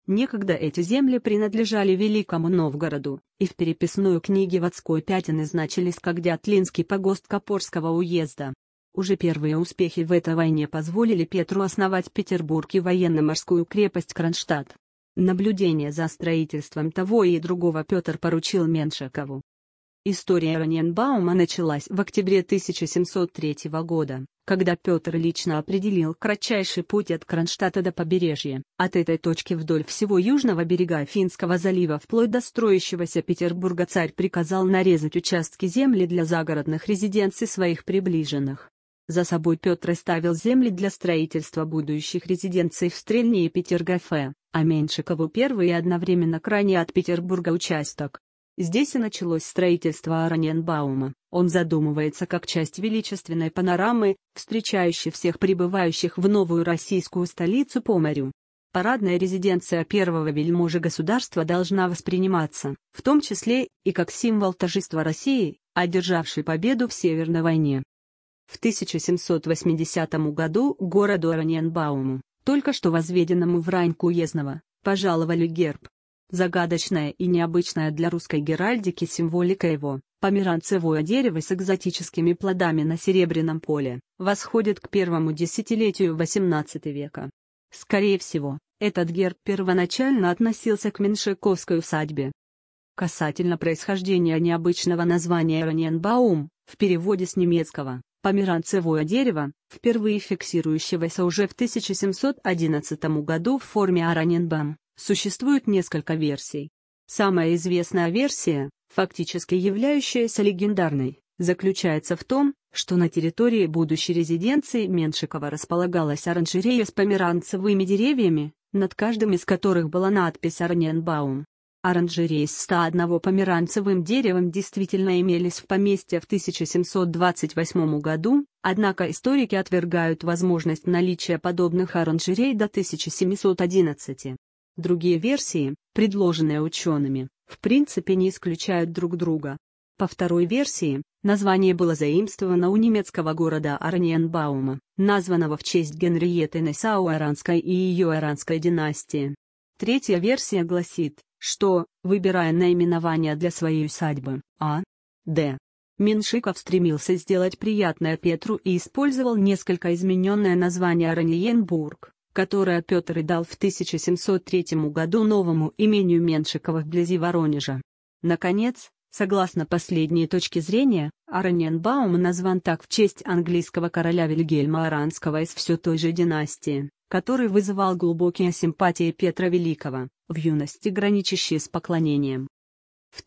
Некогда эти земли принадлежали Великому Новгороду, и в переписной книге Вятской Пятины значились как Дятлинский погост Копорского уезда. Уже первые успехи в этой войне позволили Петру основать в Петербурге военно-морскую крепость Кронштадт. Наблюдение за строительством того и другого Петр поручил Меншикову. История Ораниенбаума началась в октябре 1703 года, когда Петр лично определил кратчайший путь от Кронштадта до побережья. От этой точки вдоль всего южного берега Финского залива вплоть до строящегося Петербурга царь приказал нарезать участки земли для загородных резиденций своих приближенных. За собой Петр оставил земли для строительства будущих резиденций в Стрельне и Петергофе, а Меншикову первый и одновременно крайний от Петербурга участок. Здесь и началось строительство Ораниенбаума. Он задумывается как часть величественной панорамы, встречающей всех прибывающих в новую российскую столицу по морю. Парадная резиденция первого вельможи государства должна восприниматься, в том числе, и как символ торжества России, одержавшей победу в Северной войне. В 1780 году городу Ораниенбауму, только что возведенному в рань уездного, пожаловали герб. Загадочная и необычная для русской геральдики символика его, померанцевое дерево с экзотическими плодами на серебряном поле, восходит к первому десятилетию XVIII века. Скорее всего, этот герб первоначально относился к меншиковской усадьбе. Касательно происхождения необычного названия Ораниенбаум, в переводе с немецкого «померанцевое дерево», впервые фиксирующегося уже в 1711 году в форме Ораниенбаум, существует несколько версий. Самая известная версия, фактически являющаяся легендарной, заключается в том, что на территории будущей резиденции Меншикова располагалась оранжерея с померанцевыми деревьями, над каждым из которых была надпись «Ораниенбаум». Оранжереи с 101 померанцевым деревом действительно имелись в поместье в 1728 году, однако историки отвергают возможность наличия подобных оранжерей до 1711. Другие версии, предложенные учеными, в принципе не исключают друг друга. По второй версии, название было заимствовано у немецкого города Ораниенбаума, названного в честь Генриетты Нассау-Оранской и ее Оранской династии. Третья версия гласит, что, выбирая наименование для своей усадьбы, А.Д. Меншиков стремился сделать приятное Петру и использовал несколько измененное название Ораниенбург, которое Петр и дал в 1703 году новому имению Меншикова вблизи Воронежа. Наконец, согласно последней точке зрения, Ораниенбаум назван так в честь английского короля Вильгельма Оранского из все той же династии, который вызывал глубокие симпатии Петра Великого, в юности граничащие с поклонением. В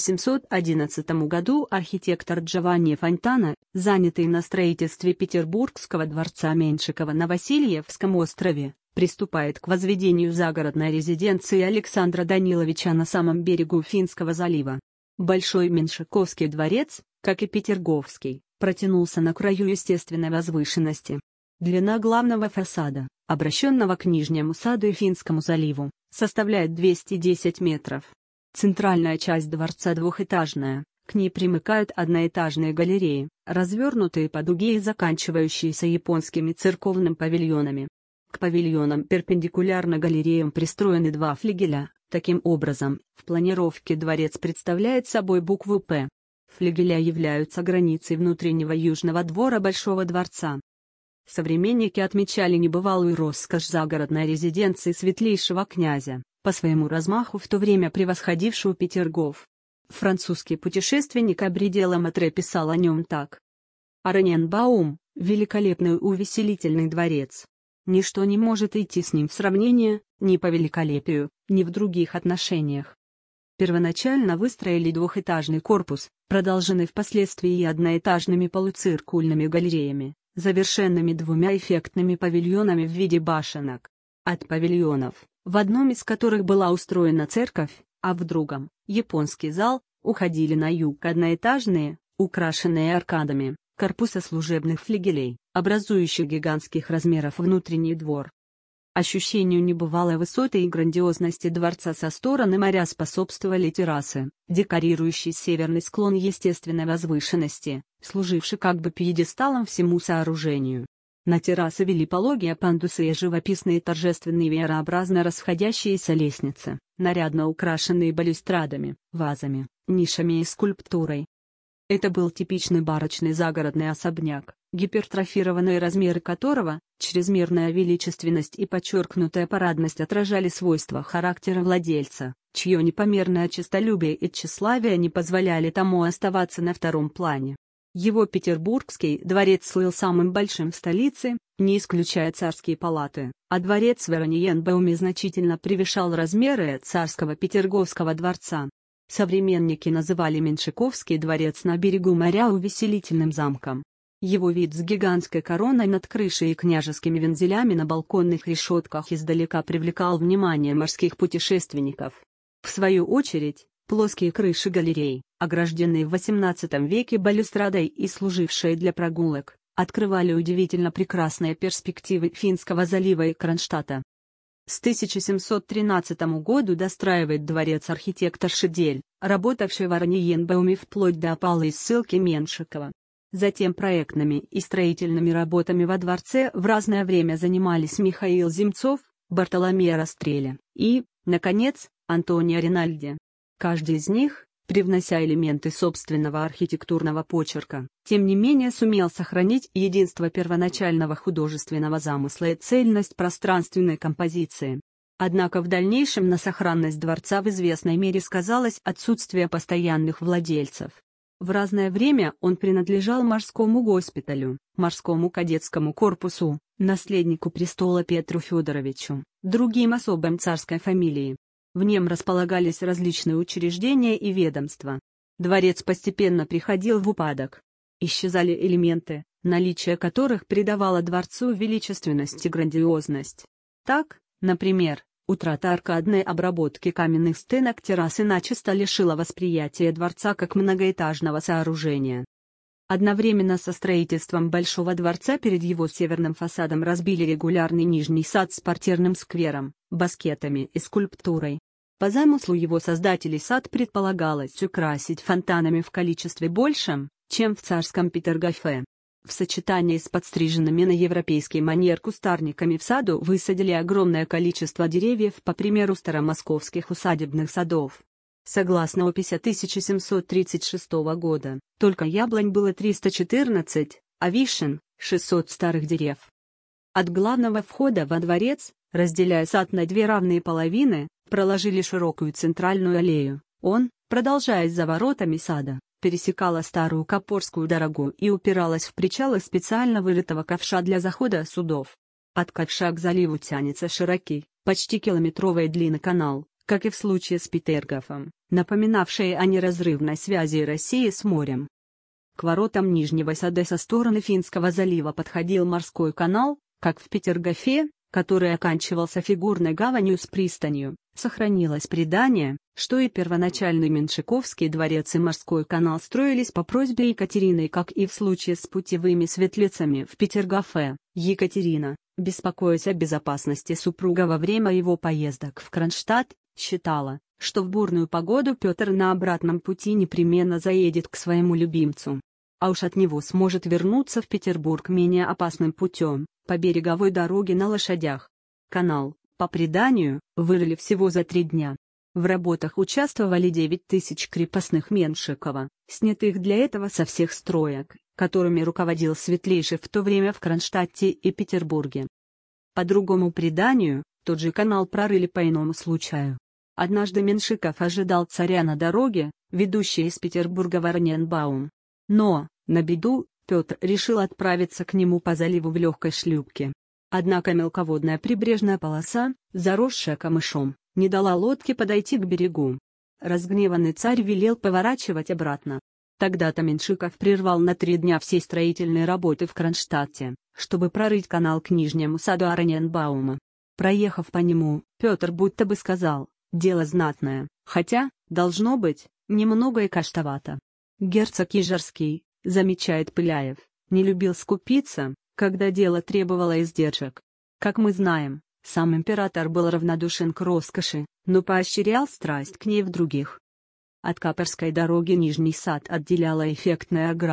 1711 году архитектор Джованни Фонтана, занятый на строительстве Петербургского дворца Меншикова на Васильевском острове, приступает к возведению загородной резиденции Александра Даниловича на самом берегу Финского залива. Большой Меншиковский дворец, как и Петерговский, протянулся на краю естественной возвышенности. Длина главного фасада, обращенного к Нижнему саду и Финскому заливу, составляет 210 метров. Центральная часть дворца двухэтажная, к ней примыкают одноэтажные галереи, развернутые по дуге и заканчивающиеся японскими церковными павильонами. К павильонам перпендикулярно галереям пристроены два флигеля, таким образом, в планировке дворец представляет собой букву «П». Флигеля являются границей внутреннего южного двора Большого дворца. Современники отмечали небывалую роскошь загородной резиденции светлейшего князя, по своему размаху в то время превосходившую Петергоф. Французский путешественник Абри де Ламотре писал о нем так. Ораниенбаум – великолепный увеселительный дворец. Ничто не может идти с ним в сравнение, ни по великолепию, ни в других отношениях. Первоначально выстроили двухэтажный корпус, продолженный впоследствии и одноэтажными полуциркульными галереями, завершенными двумя эффектными павильонами в виде башенок. От павильонов, в одном из которых была устроена церковь, а в другом – японский зал, уходили на юг одноэтажные, украшенные аркадами, корпуса служебных флигелей, образующих гигантских размеров внутренний двор. Ощущению небывалой высоты и грандиозности дворца со стороны моря способствовали террасы, декорирующие северный склон естественной возвышенности, служивший как бы пьедесталом всему сооружению. На террасы вели пологие пандусы и живописные торжественные веерообразно расходящиеся лестницы, нарядно украшенные балюстрадами, вазами, нишами и скульптурой. Это был типичный барочный загородный особняк, гипертрофированные размеры которого, чрезмерная величественность и подчеркнутая парадность отражали свойства характера владельца, чье непомерное честолюбие и тщеславие не позволяли тому оставаться на втором плане. Его петербургский дворец слыл самым большим в столице, не исключая царские палаты, а дворец в Ораниенбауме значительно превышал размеры царского Петерговского дворца. Современники называли Меншиковский дворец на берегу моря увеселительным замком. Его вид с гигантской короной над крышей и княжескими вензелями на балконных решетках издалека привлекал внимание морских путешественников. В свою очередь, плоские крыши галерей, огражденные в XVIII веке балюстрадой и служившие для прогулок, открывали удивительно прекрасные перспективы Финского залива и Кронштадта. С 1713 года достраивает дворец архитектор Шедель, работавший в Ораниенбауме вплоть до опалы и ссылки Меншикова. Затем проектными и строительными работами во дворце в разное время занимались Михаил Земцов, Бартоломео Растрелли и, наконец, Антонио Ринальди. Каждый из них, привнося элементы собственного архитектурного почерка, тем не менее сумел сохранить единство первоначального художественного замысла и цельность пространственной композиции. Однако в дальнейшем на сохранность дворца в известной мере сказалось отсутствие постоянных владельцев. В разное время он принадлежал морскому госпиталю, морскому кадетскому корпусу, наследнику престола Петру Федоровичу, другим особам царской фамилии. В нем располагались различные учреждения и ведомства. Дворец постепенно приходил в упадок. Исчезали элементы, наличие которых придавало дворцу величественность и грандиозность. Так, например, утрата аркадной обработки каменных стенок террасы начисто лишила восприятия дворца как многоэтажного сооружения. Одновременно со строительством Большого дворца перед его северным фасадом разбили регулярный нижний сад с партерным сквером, баскетами и скульптурой. По замыслу его создателей сад предполагалось украсить фонтанами в количестве большем, чем в царском Петергофе. В сочетании с подстриженными на европейский манер кустарниками в саду высадили огромное количество деревьев по примеру старомосковских усадебных садов. Согласно описи 1736 года, только яблонь было 314, а вишен – 600 старых дерев. От главного входа во дворец, разделяя сад на две равные половины, проложили широкую центральную аллею. Он, продолжаясь за воротами сада, пересекала старую Копорскую дорогу и упиралась в причалы специально вырытого ковша для захода судов. От ковша к заливу тянется широкий, почти километровой длины канал, как и в случае с Петергофом, напоминавший о неразрывной связи России с морем. К воротам Нижнего сада со стороны Финского залива подходил морской канал, как в Петергофе, который оканчивался фигурной гаванью с пристанью. Сохранилось предание, что и первоначальный Меншиковский дворец и морской канал строились по просьбе Екатерины, как и в случае с путевыми светлицами в Петергофе. Екатерина, беспокоясь о безопасности супруга во время его поездок в Кронштадт, считала, что в бурную погоду Петр на обратном пути непременно заедет к своему любимцу. А уж от него сможет вернуться в Петербург менее опасным путем, по береговой дороге на лошадях. Канал, по преданию, вырыли всего за 3 дня. В работах участвовали 9000 крепостных Меншикова, снятых для этого со всех строек, которыми руководил Светлейший в то время в Кронштадте и Петербурге. По другому преданию, тот же канал прорыли по иному случаю. Однажды Меншиков ожидал царя на дороге, ведущей из Петербурга в Ораниенбаум. Но, на беду, Петр решил отправиться к нему по заливу в легкой шлюпке. Однако мелководная прибрежная полоса, заросшая камышом, не дала лодке подойти к берегу. Разгневанный царь велел поворачивать обратно. Тогда-то Меншиков прервал на 3 дня все строительные работы в Кронштадте, чтобы прорыть канал к Нижнему саду Ораниенбаума. Проехав по нему, Петр будто бы сказал: «Дело знатное, хотя, должно быть, немного и каштовато». Герцог Ижорский, замечает Пыляев, не любил скупиться, когда дело требовало издержек. Как мы знаем, сам император был равнодушен к роскоши, но поощрял страсть к ней в других. От Копорской дороги Нижний сад отделяла эффектная ограда,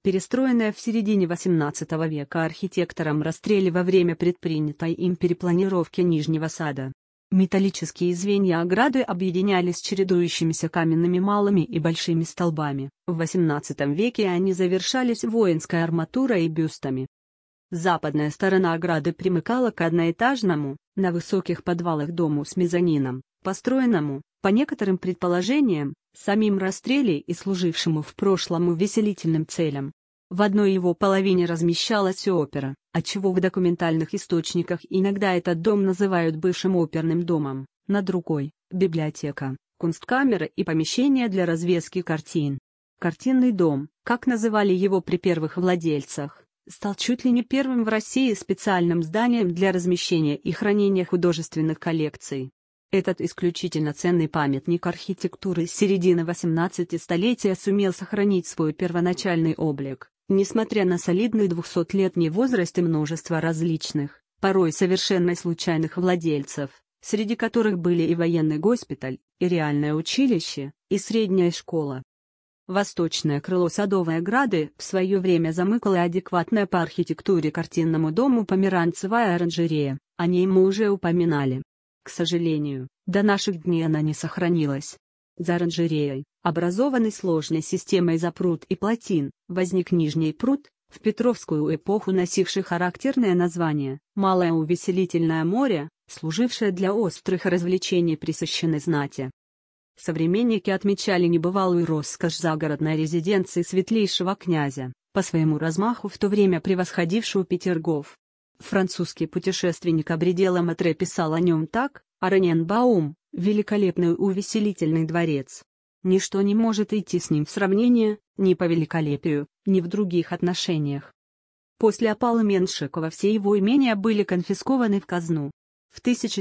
перестроенная в середине XVIII века архитектором Растрелли во время предпринятой им перепланировки Нижнего сада. Металлические звенья ограды объединялись чередующимися каменными малыми и большими столбами. В XVIII веке они завершались воинской арматурой и бюстами. Западная сторона ограды примыкала к одноэтажному, на высоких подвалах дому с мезонином, построенному, по некоторым предположениям, самим Растрелли и служившему в прошлом увеселительным целям. В одной его половине размещалась опера, отчего в документальных источниках иногда этот дом называют бывшим оперным домом, на другой – библиотека, кунсткамера и помещение для развески картин. Картинный дом, как называли его при первых владельцах, стал чуть ли не первым в России специальным зданием для размещения и хранения художественных коллекций. Этот исключительно ценный памятник архитектуры с середины XVIII столетия сумел сохранить свой первоначальный облик, несмотря на солидный 200-летний возраст и множество различных, порой совершенно случайных владельцев, среди которых были и военный госпиталь, и реальное училище, и средняя школа. Восточное крыло Садовой ограды в свое время замыкала адекватная по архитектуре картинному дому померанцевая оранжерея, о ней мы уже упоминали. К сожалению, до наших дней она не сохранилась. За оранжереей, образованной сложной системой запрут и плотин, возник Нижний пруд, в Петровскую эпоху носивший характерное название «Малое увеселительное море», служившее для острых развлечений присыщенной знати. Современники отмечали небывалую роскошь загородной резиденции светлейшего князя, по своему размаху в то время превосходившего Петергоф. Французский путешественник Абриде Ламотре писал о нем так: «Ораньенбаум – великолепный увеселительный дворец. Ничто не может идти с ним в сравнение, ни по великолепию, ни в других отношениях». После опала Меншикова все его имения были конфискованы в казну. В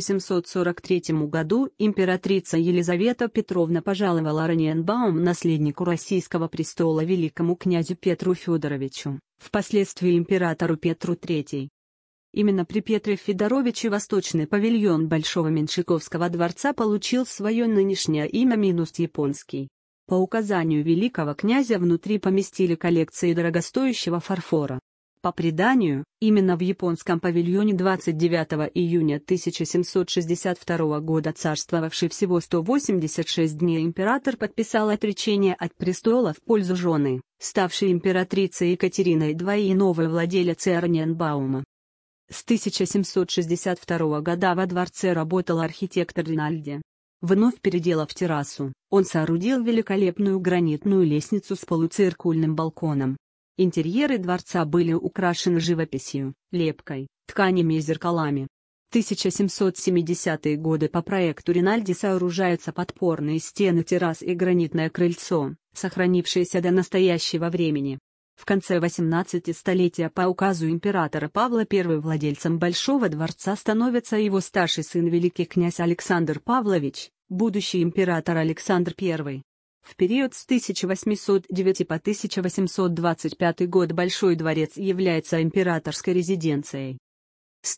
1743 году императрица Елизавета Петровна пожаловала Ораньенбаум наследнику российского престола великому князю Петру Федоровичу, впоследствии императору Петру III. Именно при Петре Федоровиче восточный павильон Большого Меншиковского дворца получил свое нынешнее имя минус японский. По указанию великого князя внутри поместили коллекции дорогостоящего фарфора. По преданию, именно в японском павильоне 29 июня 1762 года царствовавший всего 186 дней император подписал отречение от престола в пользу жены, ставшей императрицей Екатериной II и новой владелицей Ораньенбаума. С 1762 года во дворце работал архитектор Ринальди. Вновь переделав террасу, он соорудил великолепную гранитную лестницу с полуциркульным балконом. Интерьеры дворца были украшены живописью, лепкой, тканями и зеркалами. В 1770-е годы по проекту Ринальди сооружаются подпорные стены террас и гранитное крыльцо, сохранившееся до настоящего времени. В конце XVIII столетия по указу императора Павла I владельцем Большого дворца становится его старший сын великий князь Александр Павлович, будущий император Александр I. В период с 1809 по 1825 год Большой дворец является императорской резиденцией. С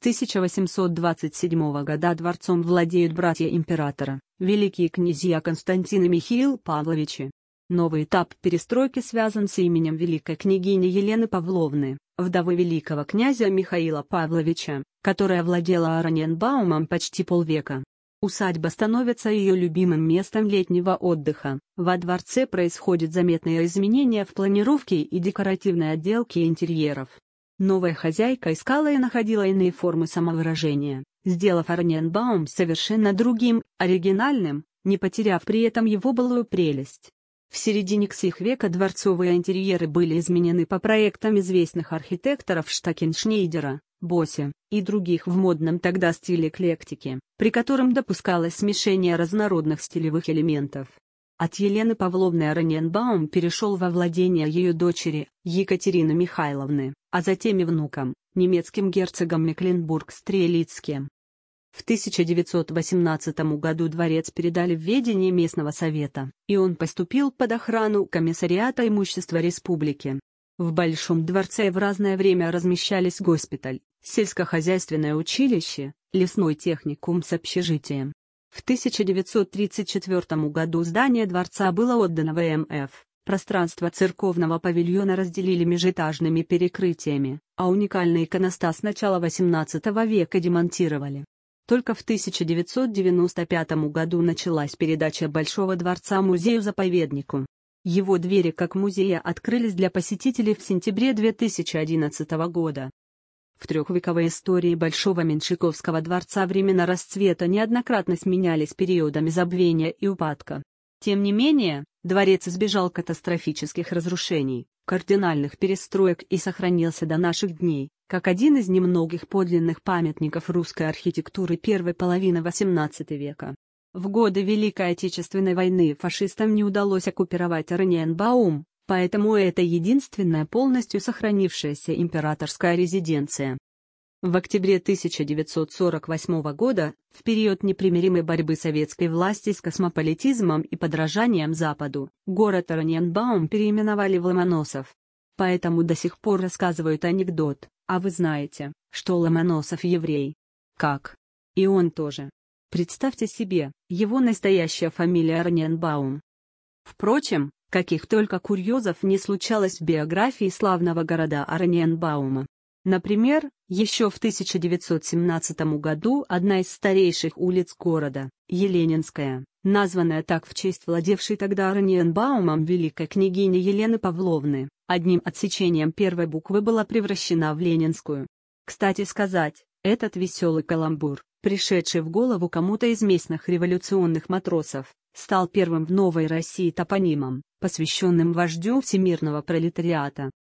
1827 года дворцом владеют братья императора, великие князья Константин и Михаил Павловичи. Новый этап перестройки связан с именем великой княгини Елены Павловны, вдовы великого князя Михаила Павловича, которая владела Ораньенбаумом почти полвека. Усадьба становится ее любимым местом летнего отдыха. Во дворце происходят заметные изменения в планировке и декоративной отделке интерьеров. Новая хозяйка искала и находила иные формы самовыражения, сделав Ораньенбаум совершенно другим, оригинальным, не потеряв при этом его былую прелесть. В середине Ксих века дворцовые интерьеры были изменены по проектам известных архитекторов Штакеншнейдера, Боссе и других в модном тогда стиле эклектики, при котором допускалось смешение разнородных стилевых элементов. От Елены Павловны Ораньенбаум перешел во владение ее дочери, Екатерины Михайловны, а затем и внукам, немецким герцогом Мекленбург-Стрелицким. В 1918 году дворец передали в ведение местного совета, и он поступил под охрану Комиссариата имущества республики. В Большом дворце в разное время размещались госпиталь, сельскохозяйственное училище, лесной техникум с общежитием. В 1934 году здание дворца было отдано ВМФ, Пространство церковного павильона разделили межэтажными перекрытиями, а уникальный иконостас начала XVIII века демонтировали. Только в 1995 году началась передача Большого дворца музею-заповеднику. Его двери как музея открылись для посетителей в сентябре 2011 года. В трехвековой истории Большого Меньшиковского дворца времена расцвета неоднократно сменялись периодами забвения и упадка. Тем не менее, дворец избежал катастрофических разрушений, кардинальных перестроек и сохранился до наших дней, как один из немногих подлинных памятников русской архитектуры первой половины XVIII века. В годы Великой Отечественной войны фашистам не удалось оккупировать Ораниенбаум, поэтому это единственная полностью сохранившаяся императорская резиденция. В октябре 1948 года, в период непримиримой борьбы советской власти с космополитизмом и подражанием Западу, город Ораниенбаум переименовали в Ломоносов. Поэтому до сих пор рассказывают анекдот: а вы знаете, что Ломоносов еврей? Как? И он тоже. Представьте себе, его настоящая фамилия Ораниенбаум. Впрочем, каких только курьезов не случалось в биографии славного города Ораниенбаума. Например, еще в 1917 году одна из старейших улиц города, Еленинская, названная так в честь владевшей тогда Ораниенбаумом великой княгини Елены Павловны, одним отсечением первой буквы была превращена в Ленинскую. Кстати сказать, этот веселый каламбур, пришедший в голову кому-то из местных революционных матросов, стал первым в Новой России топонимом, посвященным вождю всемирного пролетариата.